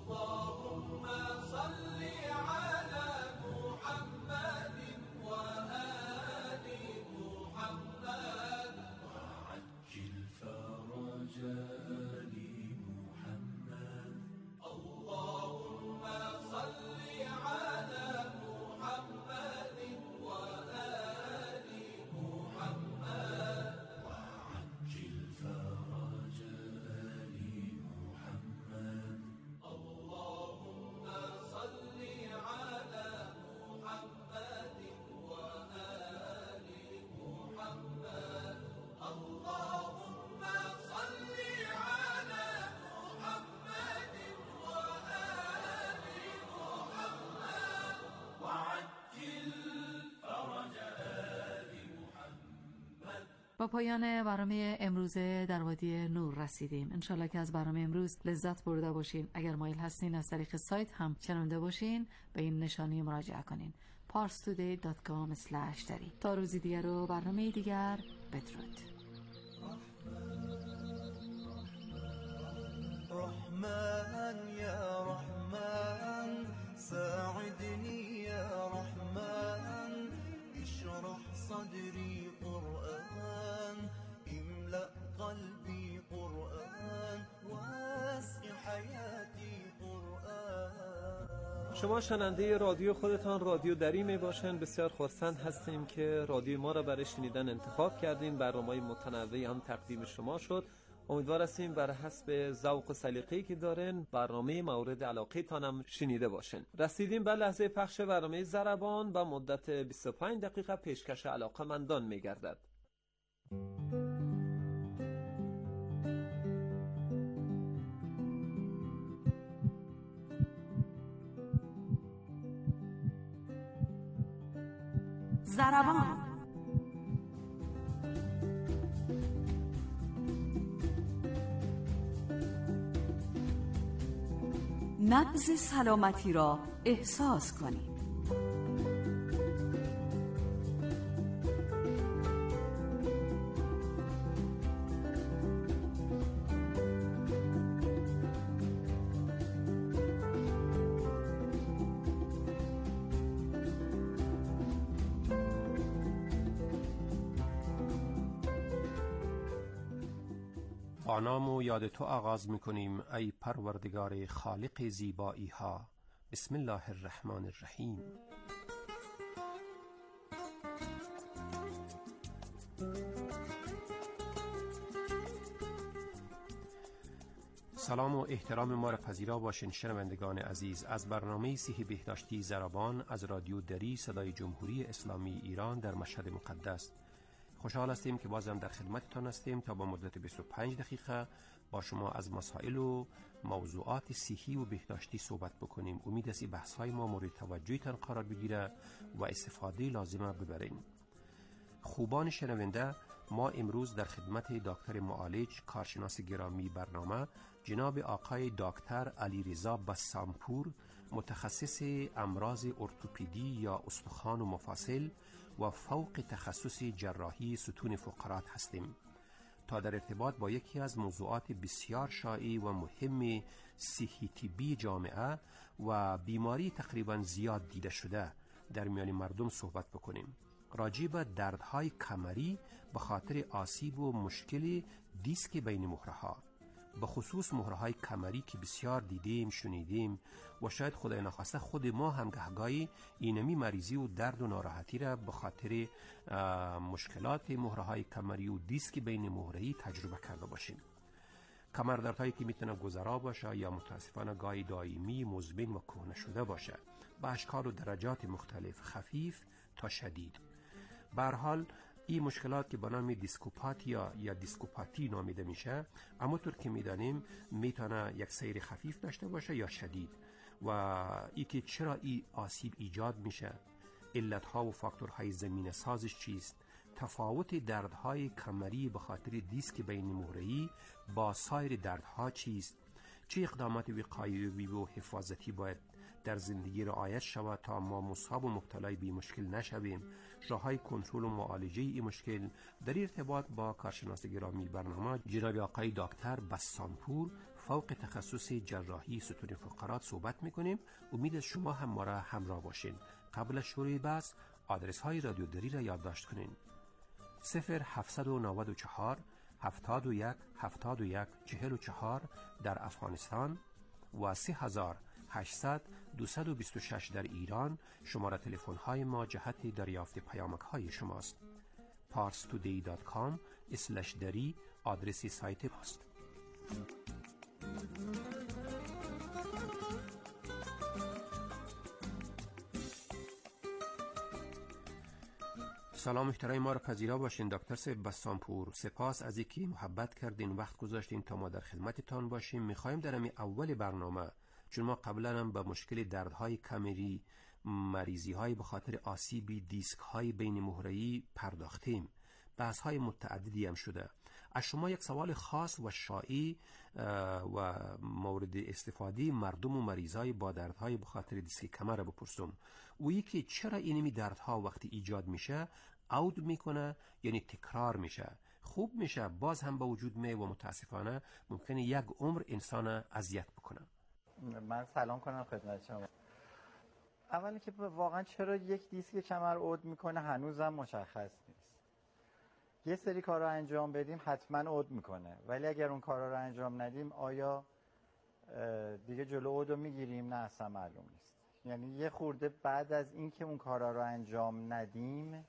D: اللهم صل علی محمد و آل محمد وعجل فرج آل محمد. اللهم صل علی محمد و آل محمد وعجل فرج آل محمد. اللهم
A: با پایان برنامه امروزه در وادی نور رسیدیم. انشالله که از برنامه امروز لذت برده باشین. اگر مایل هستین از طریق سایت هم شنونده باشین به این نشانی مراجعه کنین پارس تودی دات کام اسلش دری. تا روزی دیگر و برنامه دیگر بدرود.
D: رحمن یا رحمن ساعدني يا رحمن اشرح صدري قرآن املأ قلبي قرآن واسق حياتي قرآن.
S: شما شنونده رادیو خودتان رادیو دری می باشند. بسیار خرسند هستیم که رادیو ما را برای شنیدن انتخاب کردیم. برنامه‌های متنوعی هم تقدیم شما شد. امیدوار هستیم بر حسب ذوق و سلیقه‌ای که دارن برنامه مورد علاقه تانم شنیده باشین. رسیدیم به لحظه پخش برنامه ضربان و مدت بیست و پنج دقیقه پیشکش علاقه‌مندان می‌گردد.
J: ضربان. نبض سلامتی را احساس کنید.
H: با نام و یاد تو آغاز میکنیم ای پروردگار خالق زیبایی ها. بسم الله الرحمن الرحیم. سلام و احترام ما را پذیرا باشین شنوندگان عزیز. از برنامه صحی بهداشتی ضربان از رادیو دری صدای جمهوری اسلامی ایران در مشهد مقدس خوشحال هستیم که بازم در خدمتتان هستیم تا با مدت بیست و پنج دقیقه با شما از مسائل و موضوعات صحی و بهداشتی صحبت بکنیم. امید است بحث‌های ما مورد توجهتان قرار بگیره و استفاده لازمه ببرین. خوبان شنونده، ما امروز در خدمت دکتر معالج کارشناس گرامی برنامه جناب آقای دکتر علیرضا بسامپور، متخصص امراض ارتوپدی یا استخوان و مفاصل و فوق تخصص جراحی ستون فقرات هستیم تا در ارتباط با یکی از موضوعات بسیار شایع و مهم صحی طبی جامعه و بیماری تقریبا زیاد دیده شده در میان مردم صحبت بکنیم. راجع به دردهای کمری به خاطر آسیب و مشکل دیسک بین مهره‌ها، به خصوص مهره‌های کمری که بسیار دیدیم شنیدیم و شاید خدای نخواسته خود ما هم گهگاهی اینمی مریضی و درد و ناراحتی را به خاطر مشکلات مهره‌های کمری و دیسک بین مهره‌ای تجربه کرده باشیم. کمردردهایی که میتونه گذرا باشه یا متاسفانه گاهی دائمی مزمن و کهنه شده باشه، به اشکال و درجات مختلف، خفیف تا شدید. به هر حال این مشکلات که به نام دیسکوپاتیا یا دیسکوپاتی نامیده میشه، اما طور که میدانیم میتونه یک سیر خفیف داشته باشه یا شدید. و ای که چرا این آسیب ایجاد میشه، علتها و فاکتورهای زمینه سازش چیست، تفاوت دردهای کمری به خاطر دیسک بین مهره‌ای با سایر دردها چیست، چه اقدامات وقایوی و حفاظتی باید در زندگی رعایت شود تا ما مصاب و مبتلای به مشکل نشویم، راههای کنترل و معالجه این مشکل. در ارتباط با کارشناس گرامی برنامه جناب آقای دکتر بسامپور، فوق تخصص جراحی ستون فقرات صحبت میکنیم. امید شما هم ما را همراه باشین. قبل از شروع بحث آدرس های رادیو دری را یادداشت کنین: صفر هفتصد و نود و چهار هفتاد و یک هفتاد و یک چهل و چهار در افغانستان و سه هزار هشتصد دویست و بیست و شش در ایران. شماره تلفن های ما جهت دریافت پیامک های شماست. پارس تودی دات کام اسلش دری آدرس سایت ماست. سلام محترم ما را پذیرا باشین دکتر صاحب بسامپور. سپاس از اینکه محبت کردین، وقت گذاشتین تا ما در خدمتتان باشیم. میخوایم در همین اول برنامه، چون ما قبلا هم به مشکل دردهای کمری، مریضی های به خاطر آسیبی دیسک های بین مهره‌ای پرداختیم،
T: بحث های متعددی هم شده. از شما یک سوال خاص و شایع و مورد استفاده مردم و مریضای با دردهای به خاطر دیسک کمر بپرسم. و که چرا اینمی دردها وقتی ایجاد میشه عود میکنه، یعنی تکرار میشه، خوب میشه، باز هم به وجود می و متاسفانه ممکنه یک عمر انسان اذیت بکنه.
U: من سلام کنم خدمت شما. اولی که واقعا چرا یک دیسک کمر عود میکنه هنوزم مشخص نیست. یه سری کارا انجام بدیم حتما عود میکنه، ولی اگر اون کارا رو انجام ندیم آیا دیگه جلو عود رو میگیریم؟ نه، اصلا معلوم نیست. یعنی یه خورده بعد از این که اون کارا رو انجام ندیم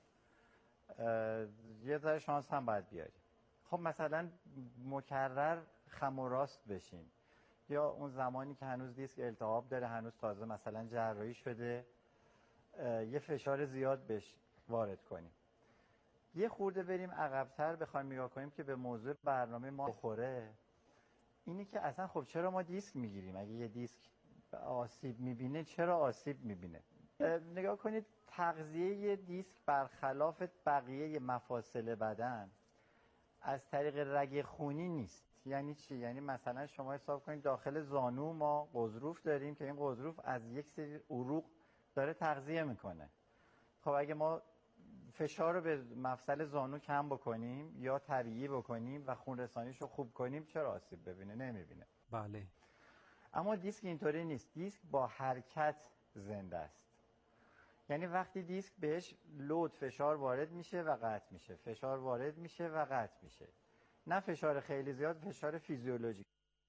U: یه ذره شانس هم باید بیاریم. خب مثلا مکرر خم و راست بشیم، یا اون زمانی که هنوز دیسک التهاب داره، هنوز تازه مثلا جراحی شده، یه فشار زیاد بهش وارد کنیم. یه خورده بریم عقب‌تر بخوایم نگاه کنیم که به موضوع برنامه ما بخوره، اینی که اصلا خب چرا ما دیسک میگیریم؟ اگه یه دیسک آسیب میبینه چرا آسیب میبینه؟ نگاه کنید، تغذیه دیسک برخلاف بقیه مفاصل بدن از طریق رگ خونی نیست. یعنی چی؟ یعنی مثلا شما حساب کنید داخل زانو ما غضروف داریم که این غضروف از یک سری عروق داره تغذیه میکنه. خب اگه ما فشار رو به مفصل زانو کم بکنیم یا طبیعی بکنیم و خون رسانیش رو خوب کنیم، چرا آسیب ببینه؟ نمیبینه.
T: بله.
U: اما دیسک اینطوری نیست. دیسک با حرکت زنده است. یعنی وقتی دیسک بهش لود فشار وارد میشه و قطع میشه، فشار وارد میشه و قطع میشه، نه فشار خیلی زیاد، فشار فیزیولوژیک.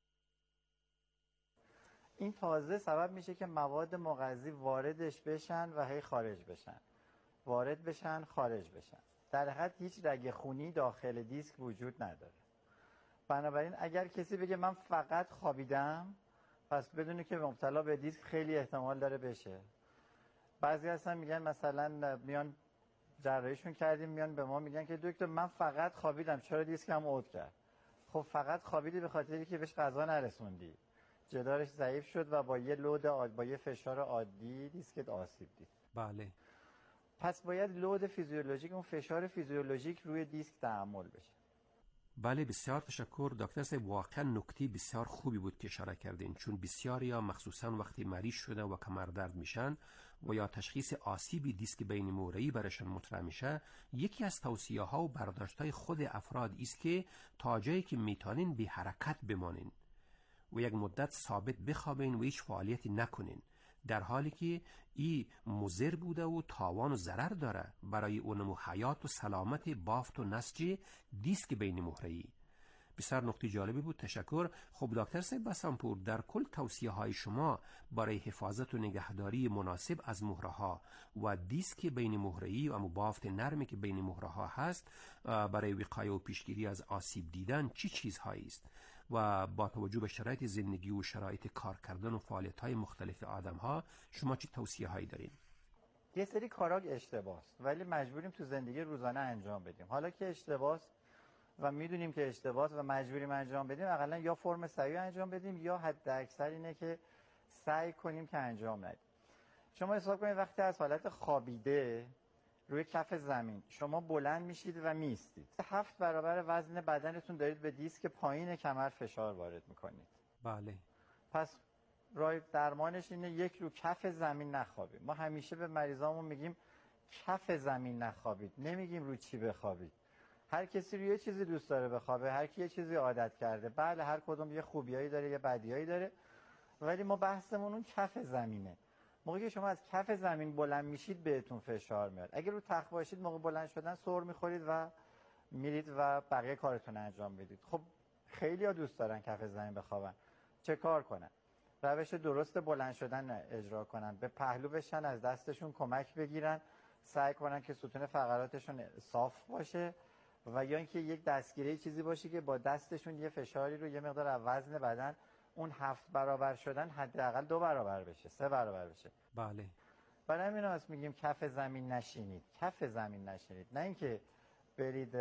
U: این تازه سبب میشه که مواد مغذی واردش بشن و هی خارج بشن، وارد بشن خارج بشن. در حقیقت هیچ رگ خونی داخل دیسک وجود نداره. بنابراین اگر کسی بگه من فقط خوابیدم، پس بدونی که مبتلا به دیسک خیلی احتمال داره بشه. بعضی هستن میگن مثلا میان جراحیشون کردیم، میان به ما میگن که دکتر من فقط خوابیدم، چرا دیسکم عود کرد؟ خب فقط خوابیدی به خاطری که بهش غذا نرسوندی، جدارش ضعیف شد و با یه لود عادی، با یه فشار عادی دیسکت آسیب دید.
T: بله.
U: پس باید لود فیزیولوژیک، اون فشار فیزیولوژیک روی دیسک تحمل بشه.
T: بله، بسیار تشکر دکتر صاحب. واقعا نکته بسیار خوبی بود که اشاره کردین، چون بسیاریا مخصوصا وقتی مریض شده و کمر درد میشن و یا تشخیص آسیبی دیسک بین مهره‌ای برشان مطرح میشه، یکی از توصیه ها و برداشت های خود افراد است که تا جایی که میتونین بی حرکت بمانین و یک مدت ثابت بخوابین و هیچ فعالیتی نکنین، در حالی که این مضر بوده و تاوان و ضرر داره برای اونمو حیات و سلامت بافت و نسج دیسک بین مهره‌ای. بسیار نکته جالبی بود، تشکر. خب دکتر صاحب بسامپور، در کل توصیه های شما برای حفاظت و نگهداری مناسب از مهره ها و دیسک بین مهره‌ای و بافت نرمی که بین مهره ها هست برای وقایه و پیشگیری از آسیب دیدن چی چیزهایی است؟ و با توجه به شرایط زندگی و شرایط کار کردن و فعالیت های مختلف آدم ها شما چی توصیه هایی دارین؟
U: یه سری کارا اشتباهه ولی مجبوریم تو زندگی روزانه انجام بدیم. حالا که اشتباهه و میدونیم که اشتباهه و مجبوریم انجام بدیم، حداقل یا فرم صحیح انجام بدیم یا حد اکثر اینه که سعی کنیم که انجام ندیم. شما حساب کنید وقتی از حالت خوابیده روی کف زمین شما بلند میشید و میستید، هفت برابر وزن بدنتون دارید به دیسک پایین کمر فشار وارد میکنید.
T: بله.
U: پس راه درمانش اینه یک رو کف زمین نخوابید. ما همیشه به مریضامون میگیم کف زمین نخوابید، نمیگیم رو چی بخوابید. هر کسی روی یه چیزی دوست داره بخوابه، هر کی یه چیزی عادت کرده. بله هر کدوم یه خوبیایی داره یه بدیایی داره، ولی ما بحثمون اون کف زمینه. موقعی که شما از کف زمین بلند میشید بهتون فشار میاد. اگر رو تخت باشید موقع بلند شدن سر میخورید و میرید و بقیه کارتون انجام بدید. خب خیلی ها دوست دارن کف زمین بخوابن. چه کار کنن؟ روش درست بلند شدن اجرا کنن، به پهلو بشن، از دستشون کمک بگیرن، سعی کنن که ستون فقراتشون صاف باشه و یا اینکه یک دستگیره چیزی باشه که با دستشون یه فشاری رو یه مقدار از وزن بدن اون هفت برابر شدن حداقل دو برابر بشه، سه برابر بشه.
T: بله.
U: برای همین هست میگیم کف زمین نشینید، کف زمین نشینید، نه اینکه برید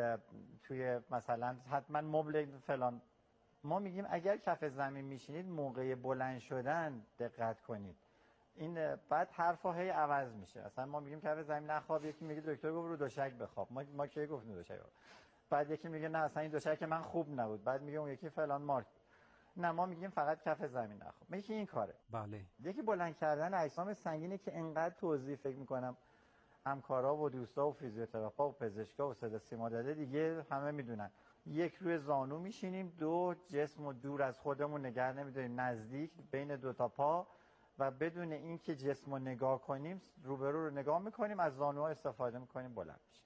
U: توی مثلا حتما مبل فلان. ما میگیم اگر کف زمین میشینید موقع بلند شدن دقت کنید. این بعد حرفا هی عوض میشه. اصلا ما میگیم کف زمین نخواب، یکی میگه دکتر گفت رو دوشک بخواب، ما ما کی گفتیم دوشک بخواب؟ بعد یکی میگه نه اصلا این دوشک من خوب نبود، بعد میگه اون یکی فلان مارک. نه ما میگیم فقط کف زمین نخواب. یکی این کاره.
T: بله.
U: یکی بلند کردن اجسام سنگینه که انقدر توضیح فکر میکنم همکارا و دوستا و فیزیوتراپا و پزشکا و صدا سیما داده دیگه همه میدونن. یک روی زانو میشینیم، دو جسم و دور از خودمون نگه نمیداریم، نزدیک بین دو تا پا و بدون اینکه جسم رو نگاه کنیم روبرو رو نگاه میکنیم، از زانوها استفاده میکنیم بلند میشیم.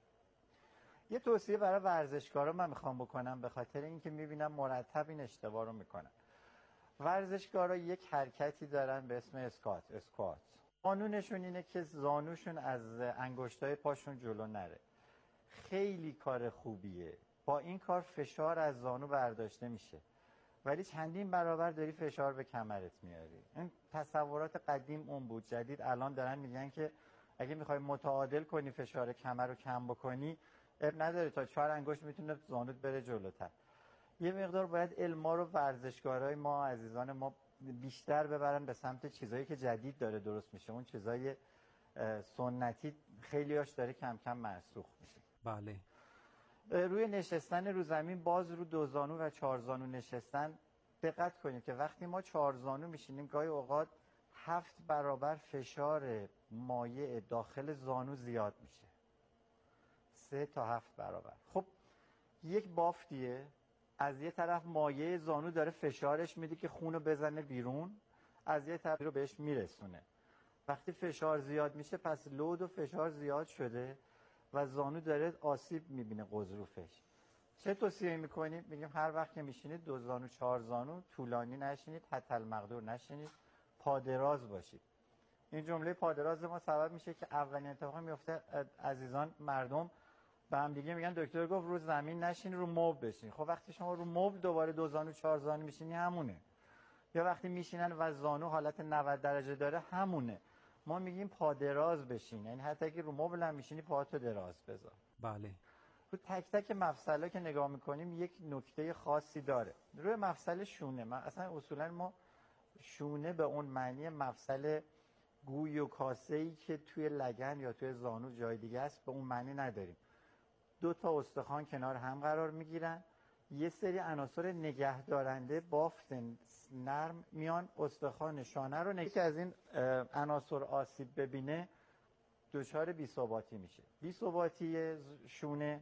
U: یه توصیه برای ورزشکارا من میخوام بکنم به خاطر اینکه میبینم مرتب این اشتباه رو میکنن. ورزشکارا یک حرکتی دارن به اسم اسکات اسکوات. قانونشون اینه که زانوشون از انگشتای پاشون جلو نره. خیلی کار خوبیه. با این کار فشار از زانو برداشته میشه. ولی چندین برابر داری فشار به کمرت میاری. این تصورات قدیم اون بود. جدید الان دارن میگن که اگه میخوای متعادل کنی فشار کمر رو کم بکنی، اب نداره تا چهار انگشت میتونه زانوت بره جلوتر. یه مقدار باید علما رو ورزشکارای ما عزیزان ما بیشتر ببرن به سمت چیزایی که جدید داره درست میشه. اون چیزای سنتی خیلیاش داره کم کم منسوخ میشه.
T: بله.
U: روی نشستن رو زمین، باز رو دو زانو و چهار زانو نشستن دقت کنید که وقتی ما چهار زانو میشینیم گاهی اوقات هفت برابر فشار مایع داخل زانو زیاد میشه. سه تا هفت برابر. خب یک بافتیه، از یه طرف مایع زانو داره فشارش میده که خونو بزنه بیرون، از یه طرف رو بهش میرسونه. وقتی فشار زیاد میشه پس لود و فشار زیاد شده و زانو داره آسیب میبینه غضروفش. چه توصیه میکنیم؟ میگیم هر وقت که میشینید دو زانو چهار زانو طولانی نشینید، حتی المقدور نشینید، پادراز باشید. این جمله پادراز ما سبب میشه که اولین اتفاق میفته عزیزان مردم به هم دیگه میگن دکتر گفت رو زمین نشین، رو مبل بشین. خب وقتی شما رو مبل دوباره دو زانو چهار زانو میشینی همونه. یا وقتی میشینن و زانو حالت نود درجه داره همونه. ما میگیم پادراز بشین، یعنی حتی اگه رو مبل هم میشینی پاهاتو دراز بذار.
T: بله.
U: رو تک تک مفصلا که نگاه میکنیم یک نکته خاصی داره. روی مفصل شونه، ما اصلا اصولا ما شونه به اون معنی مفصل گوی و کاسه‌ای که توی لگن یا توی زانو جای دیگه است به اون معنی نداریم. دو تا استخوان کنار هم قرار میگیرن، یه سری عناصر نگهدارنده بافت نرم میان استخوان شانه رو نگه که از این عناصر آسیب ببینه دچار بی‌ثباتی میشه. بی‌ثباتی شونه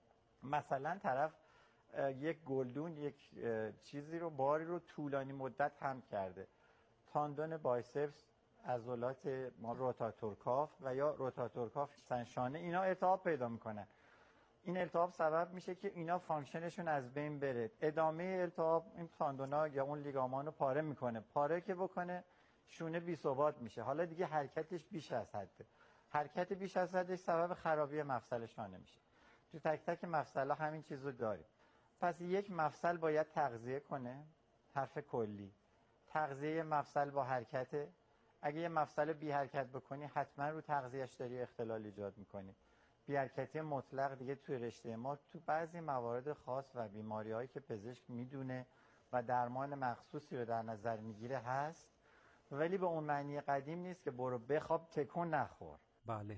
U: مثلا طرف یک گلدون یک چیزی رو باری رو طولانی مدت حمل کرده، تاندون بایسپس، عضلات ما روتاتور کاف و یا روتاتور کاف شانه، اینا التهاب پیدا میکنن. این التهاب سبب میشه که اینا فانکشنشون از بین بره. ادامه التهاب این تاندونا یا اون لیگامان رو پاره میکنه. پاره که بکنه شونه بی‌ثبات میشه. حالا دیگه حرکتش بیش از حده. حرکت بیش از حدش سبب خرابی مفصل شانه میشه. تو تک تک مفصل‌ها همین چیزو داریم. پس یک مفصل باید تغذیه کنه، حرف کلی. تغذیه مفصل با حرکته. اگه یه مفصل بی حرکت بکنی حتما رو تغذیه‌اش داری اختلال ایجاد میکنی. بی حرکتی مطلق دیگه توی رشته ما تو بعضی موارد خاص و بیماری‌هایی که پزشک میدونه و درمان مخصوصی رو در نظر میگیره هست، ولی به اون معنی قدیم نیست که برو بخواب تکون نخور.
T: بله.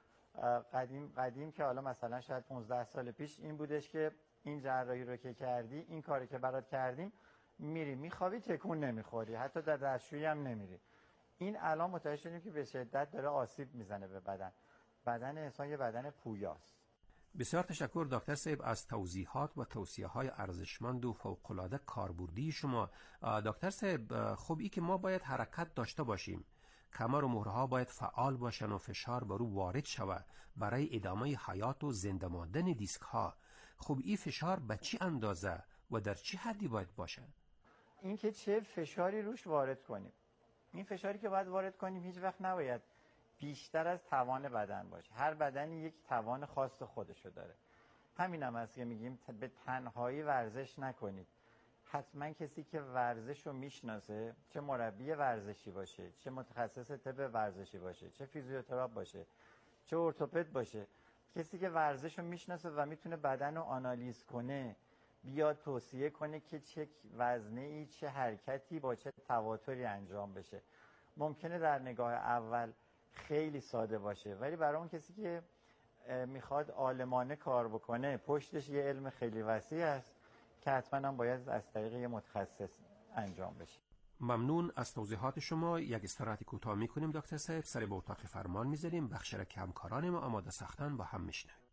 U: قدیم قدیم که حالا مثلا شاید پانزده سال پیش این بودش که این جراحی رو که کردی، این کاری که برات کردیم، میری میخوابی تکون نمیخوری، حتی در دستشویی هم نمیری. این الان متوجه شدیم که به شدت داره آسیب میزنه به بدن. بدن انسان یه بدن پویاست.
T: بسیار تشکر دکتر صاحب از توضیحات و توصیه‌های ارزشمند و فوق‌العاده کاربردی شما. دکتر صاحب خوبی که ما باید حرکت داشته باشیم، کمر و مهره‌ها باید فعال باشن و فشار بر او وارد شود برای ادامه حیات و زنده ماندن دیسک‌ها. خب این فشار به چی اندازه و در چه حدی باید باشه؟
U: این که چه فشاری روش وارد کنیم. این فشاری که باید وارد کنیم هیچ وقت نباید بیشتر از توان بدن باشه. هر بدنی یک توان خاص خودشو داره. همین هم هست که میگیم به تنهایی ورزش نکنید. حتما کسی که ورزش رو میشناسه، چه مربی ورزشی باشه، چه متخصص طب ورزشی باشه، چه فیزیوتراپ باشه، چه ارتوپد باشه، کسی که ورزش رو میشناسه و میتونه بدن رو آنالیز کنه، بیاد توصیه کنه که چه وزنه‌ای، چه حرکتی با چه تواتری انجام بشه. ممکنه در نگاه اول خیلی ساده باشه، ولی برای اون کسی که میخواد عالمانه کار بکنه پشتش یه علم خیلی وسیع است که حتما هم باید از طریق یه متخصص انجام بشه.
T: ممنون از توضیحات شما. یک استراحت کوتاه میکنیم دکتر صاحب، سر به اتاق فرمان میذاریم، بخش را که همکاران ما آماده ساختن با هم میشنویم.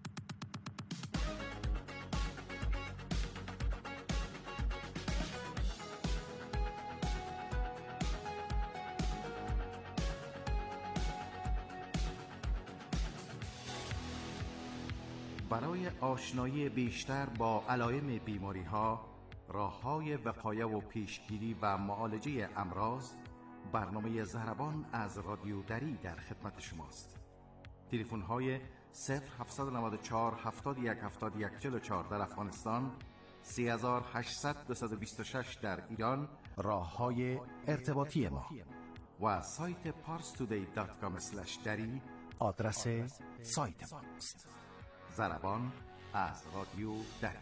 C: برای آشنایی بیشتر با علائم بیماری‌ها، راه‌های وقایه و پیشگیری و معالجه امراض، برنامه ضربان از رادیو دری در خدمت شماست. تلفن‌های صفر هفت نه چهار هفتاد و یک هفتاد و یک چهل و چهار در افغانستان، سه هشت صفر صفر دو دو شش در ایران، راه‌های ارتباطی ما و سایت پارس تودی دات کام اسلش دری آدرس سایت ماست. ضربان از رادیو دری.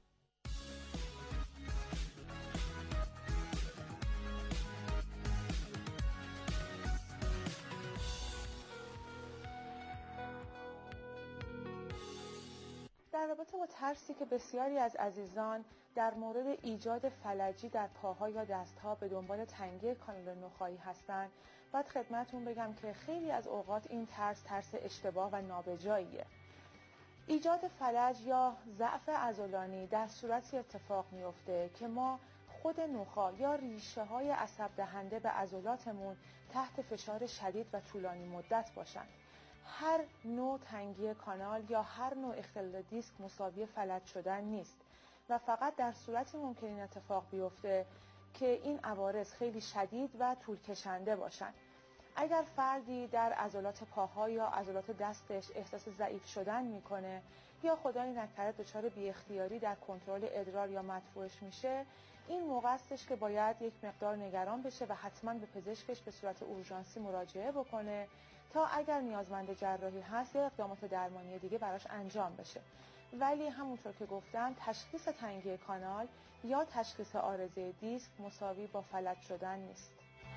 V: در رابطه با ترسی که بسیاری از عزیزان در مورد ایجاد فلجی در پاها یا دستها به دنبال تنگی کانال نخاعی هستند، باید خدمتتون بگم که خیلی از اوقات این ترس ترس اشتباه و نابجاییه. ایجاد فلج یا ضعف عضلانی در صورتی اتفاق میفته که ما خود نخاع یا ریشه های عصب دهنده به عضلاتمون تحت فشار شدید و طولانی مدت باشن. هر نوع تنگی کانال یا هر نوع اختلال دیسک مساوی فلج شدن نیست و فقط در صورتی ممکن این اتفاق بیفته که این عوارض خیلی شدید و طول کشنده باشن. اگر فردی در عضلات پاها یا عضلات دستش احساس ضعیف شدن میکنه یا خدای نکرده دچار بی اختیاری در کنترل ادرار یا مدفوعش میشه، این موقع استش که باید یک مقدار نگران بشه و حتما به پزشکش به صورت اورژانسی مراجعه بکنه تا اگر نیازمند جراحی هست یا اقدامات درمانی دیگه براش انجام بشه. ولی همونطور که گفتم تشخیص تنگی کانال یا تشخیص عارضه دیسک مساوی با فلج شدن نیست.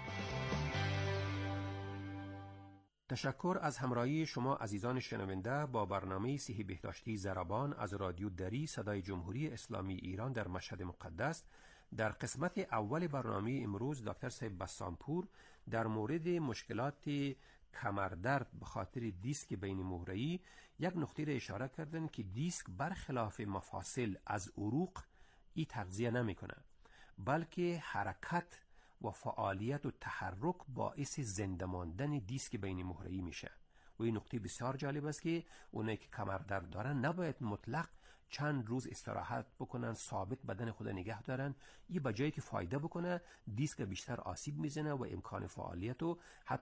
T: تشکر از همراهی شما عزیزان شنونده با برنامه صحی بهداشتی ضربان از رادیو دری صدای جمهوری اسلامی ایران در مشهد مقدس. در قسمت اول برنامه امروز دکتر صاحب بسامپور در مورد مشکلات کمردرد به خاطر دیسک بین مهره‌ای یک نقطه را اشاره کردن که دیسک برخلاف مفاصل از عروق ای تغذیه نمیکنه، بلکه حرکت و فعالیت و تحرک باعث زنده ماندن دیسک بین مهره‌ای میشه. و این نکته بسیار جالب است که اونایی که کمردرد دارن نباید مطلق چند روز استراحت بکنن، ثابت بدن خود نگه دارن. یه بجایی که فایده بکنه دیسک بیشتر آسیب میزنه و امکان فعالیت و حتی